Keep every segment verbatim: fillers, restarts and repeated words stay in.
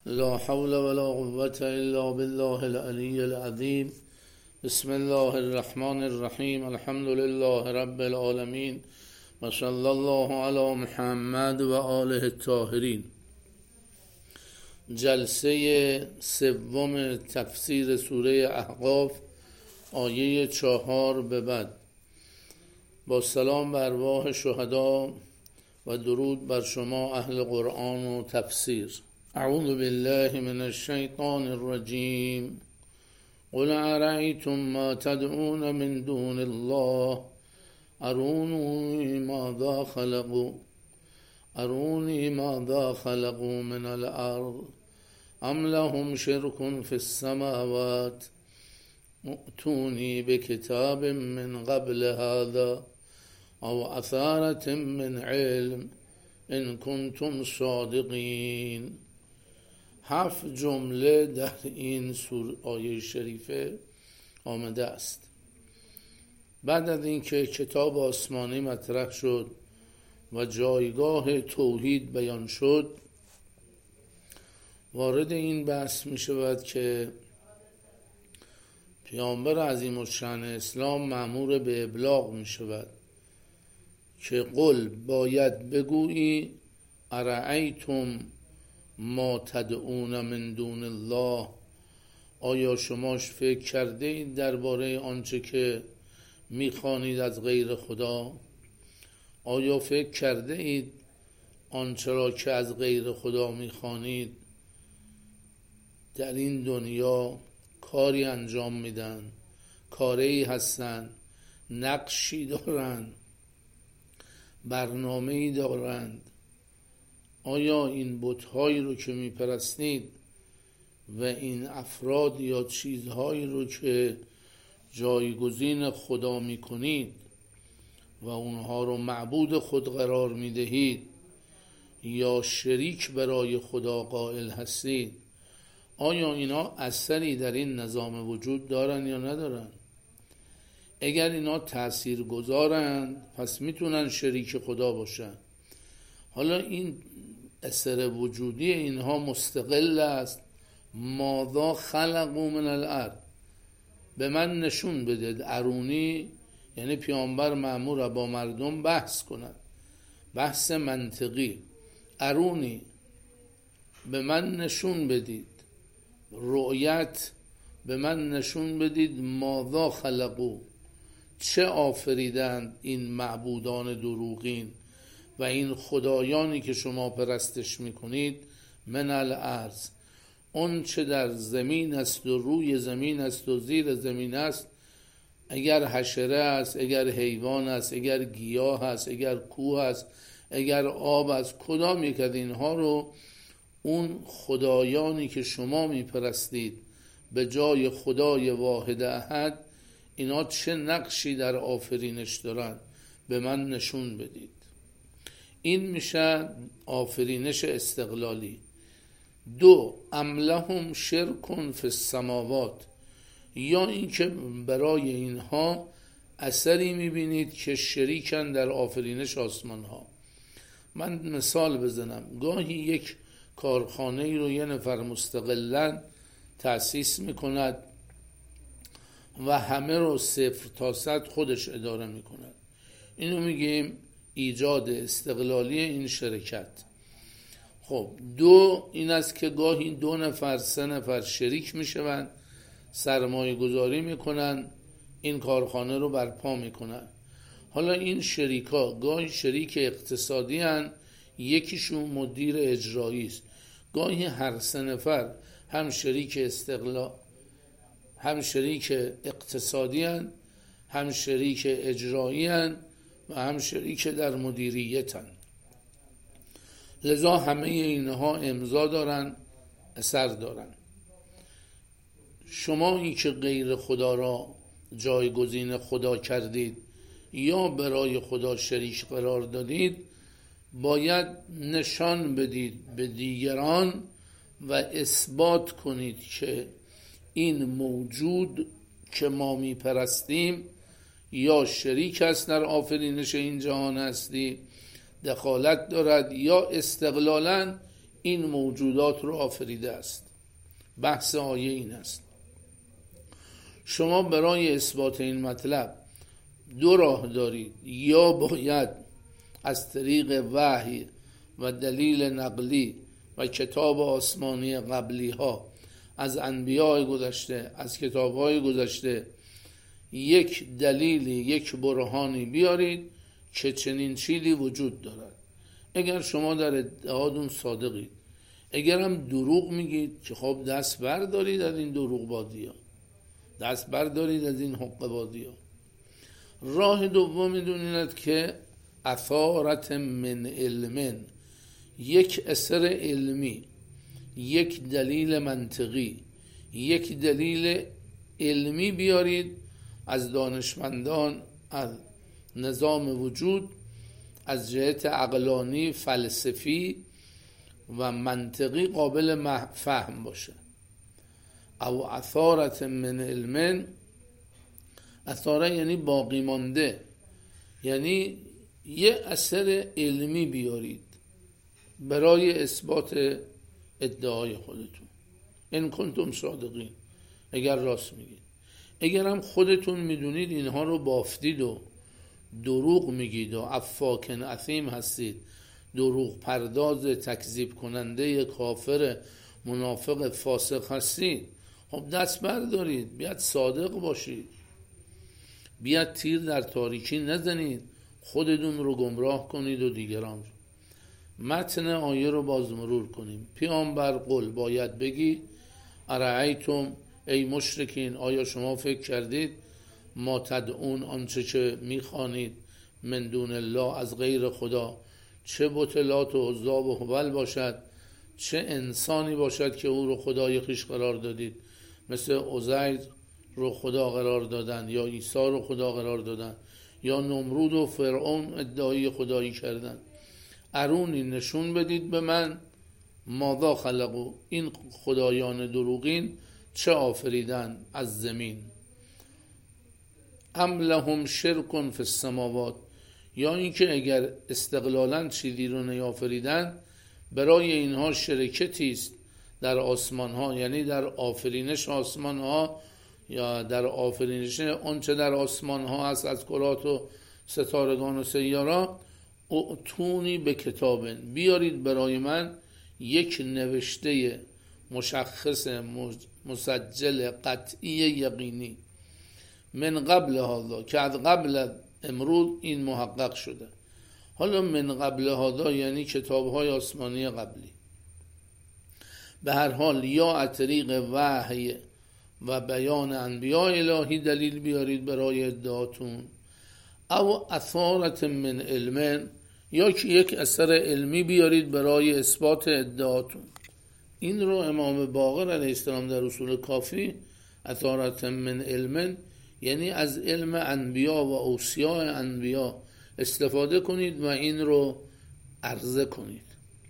لا حول ولا قوة إلا بالله العلي العظيم. بسم الله الرحمن الرحیم. الحمد لله رب العالمین و صلی الله علی محمد و آله الطاهرین. جلسه سوم تفسیر سوره احقاف، آیه چهار به بعد. با سلام بر ارواح شهدا و درود بر شما اهل قرآن و تفسیر. اعوذ بالله من الشیطان الرجیم. قل ارأیتم ما تدعون من دون الله ارونی ماذا خلقوا ارونی ماذا خلقوا من الارض ام لهم شرک فی السماوات ائتونی بکتاب من قبل هذا او اثارة من علم ان کنتم صادقین. هفت جمله در این سوره آیه شریفه آمده است. بعد از اینکه کتاب آسمانی مطرح شد و جایگاه توحید بیان شد، وارد این بحث می شود که پیامبر عظیم الشأن اسلام مأمور به ابلاغ می شود که قل باید بگویی ارأیتم ما تدعون من دون الله، آیا شما فکر کرده اید درباره آنچه که میخوانید از غیر خدا؟ آیا فکر کرده اید آنچه را که از غیر خدا میخوانید در این دنیا کاری انجام میدن، کاری هستن، نقشی دارن، برنامه‌ای دارند؟ آیا این بت‌هایی رو که میپرستید و این افراد یا چیزهایی رو که جایگزین خدا میکنید و اونها رو معبود خود قرار میدهید یا شریک برای خدا قائل هستید، آیا اینا اثری در این نظام وجود دارن یا ندارن؟ اگر اینا تأثیر گذارند پس میتونن شریک خدا باشن. حالا این اثر وجودی اینها مستقل است. ماذا خلقوا من الارض، به من نشون بدید. ارونی یعنی پیامبر مأمور با مردم بحث کند، بحث منطقی. ارونی به من نشون بدید، رؤیت به من نشون بدید. ماذا خلقوا، چه آفریدند این معبودان دروغین و این خدایانی که شما پرستش میکنید. من الارض، اون چه در زمین است و روی زمین است و زیر زمین است، اگر حشره است، اگر حیوان است، اگر گیاه است، اگر کوه است، اگر آب است، کدام یک از اینها رو اون خدایانی که شما میپرستید به جای خدای واحد احد، اینا چه نقشی در آفرینش دارن به من نشون بدید. این میشه آفرینش استقلالی. دو، ام لهم شرک فی السماوات، یا اینکه برای اینها اثری میبینید که شریکن در آفرینش آسمان ها. من مثال بزنم. گاهی یک کارخانه ای رو یه نفر مستقلاً تأسیس میکند و همه رو صفر تا صد خودش اداره میکند. اینو میگیم ایجاد استقلالی این شرکت. خب دو، این است که گاهی دو نفر سه نفر شریک میشوند، سرمایه گذاری میکنن، این کارخانه رو برپا میکنن. حالا این شریکا گاهی شریک اقتصادی هن، یکیشون مدیر اجرایی است. گاهی هر سه نفر هم شریک استقلال، هم شریک اقتصادی هن، هم شریک اجرایی هن و هم شریک در مدیریتن. لذا همه اینها امضا دارن، اثر دارن. شما این که غیر خدا را جایگزین خدا کردید یا برای خدا شریک قرار دادید، باید نشان بدید به دیگران و اثبات کنید که این موجود که ما می پرستیم یا شریک است در آفرینش این جهان هستی، دخالت دارد، یا استقلالاً این موجودات رو آفریده است. بحث آیه این است: شما برای اثبات این مطلب دو راه دارید، یا باید از طریق وحی و دلیل نقلی و کتاب آسمانی قبلی ها از انبیاء گذشته، از کتاب های گذشته یک دلیلی، یک برهانی بیارید که چنین چیزی وجود دارد. اگر شما در ادعاتون صادقید، اگر هم دروغ میگید که خب دست بردارید از این دروغ بادی ها، دست بردارید از این حق بادی ها. راه دوم میدونید که اثارت من علم، یک اثر علمی، یک دلیل منطقی، یک دلیل علمی بیارید از دانشمندان، از نظام وجود، از جهت عقلانی، فلسفی و منطقی قابل فهم باشه. او اثارت من علم، اثاره یعنی باقی مانده، یعنی یه اثر علمی بیارید برای اثبات ادعای خودتون. ان کنتم صادقین، اگر راست میگید. اگر هم خودتون میدونید اینها رو بافتید و دروغ میگید و افاکن اثیم هستید، دروغ پرداز، تکذیب کننده، کافر، منافق، فاسق هستید، خب دست بردارید، بیاد صادق باشید، بیاد تیر در تاریکی نزنید، خودتون رو گمراه کنید و دیگران رو. متن آیه رو باز مرور کنیم. پیامبر قل، باید بگی، ارایتم، ای مشرکین، آیا شما فکر کردید ما تدعون، آنچه که میخوانید، من دون الله، از غیر خدا، چه بطلات و عزا و هبل باشد، چه انسانی باشد که او رو خدای خویش قرار دادید، مثل عزیر رو خدا قرار دادن، یا عیسی رو خدا قرار دادن، یا نمرود و فرعون ادعای خدایی کردن. ارونی، نشون بدید به من، ماذا خلقو، این خدایان دروغین چه آفریدن از زمین. ام لهم شرک فی السماوات، یا اینکه اگر استقلالا چیزی رو نیافریدن، برای اینها شرکتی است در آسمان ها، یعنی در آفرینش آسمان ها، یا در آفرینش آنچه در آسمان ها هست از کرات و ستارگان و سیارات. ائتونی به کتابن، بیارید برای من یک نوشته مشخص، مسجل، قطعی، یقینی، من قبل هذا، که از قبل امروز این محقق شده. حالا من قبل هذا یعنی کتاب‌های آسمانی قبلی. به هر حال یا از طریق وحی و بیان انبیاء الهی دلیل بیارید برای ادعاتون، او اثارت من علم، یا که یک اثر علمی بیارید برای اثبات ادعاتون. این رو امام باقر علیه السلام در اصول کافی، اثارت من علم یعنی از علم انبیا و اوصیاء انبیا استفاده کنید و این رو عرضه کنید،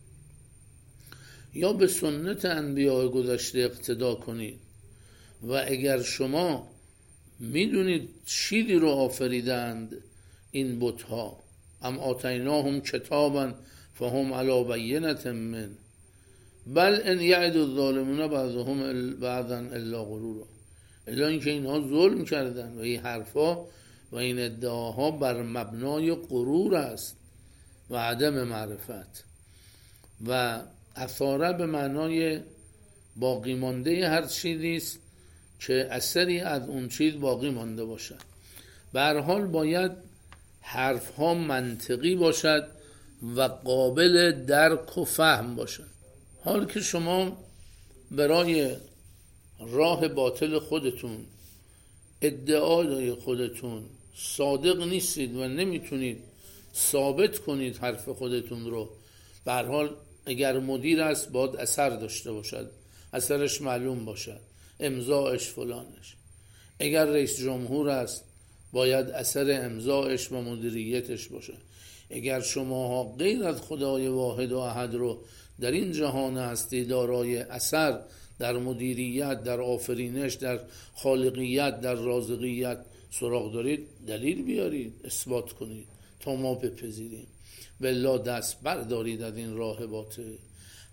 یا به سنت انبیاء گذشته اقتدا کنید. و اگر شما میدونید چیزی رو آفریدند این بت‌ها، ام آتیناهم کتابا فهم علی بینة من بل ان یعد الظالمون بعضهم بعضا الا غرورا، الا اینکه اینها ظلم کردن و این حرفا و این ادعاها بر مبنای غرور است و عدم معرفت. و اثاره به معنای باقی مانده هر چیزی است که اثری از اون چیز باقی مانده باشد. به هر حال باید حرفها منطقی باشد و قابل درک و فهم باشد. حال که شما برای راه باطل خودتون، ادعای خودتون صادق نیستید و نمیتونید ثابت کنید حرف خودتون رو، به هر حال اگر مدیر است باید اثر داشته باشد، اثرش معلوم باشد، امضاش فلانش. اگر رئیس جمهور است باید اثر امضاش و مدیریتش باشد. اگر شماها غیر از خدای واحد و احد رو در این جهان هستی دارای اثر در مدیریت، در آفرینش، در خالقیت، در رازقیت سراغ دارید، دلیل بیارید، اثبات کنید تا ما بپذیریم. والله دست بردارید از این راه باطل.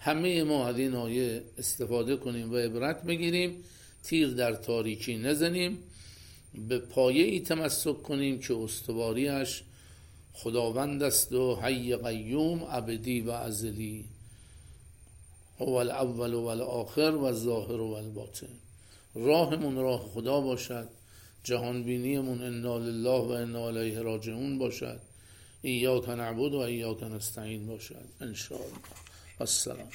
همه ما از این آیه استفاده کنیم و عبرت بگیریم، تیر در تاریکی نزنیم، به پایه ای تمسک کنیم که استواریش خداوند است و حی قیوم ابدی و ازلی، هو الاول و الاخر و الظاهر و الباطن. راهمون راه خدا باشد، جهان بینیمون انا لله و انا الیه راجعون باشد، ایاک نعبد و ایاک نستعین باشد ان شاء الله. السلام.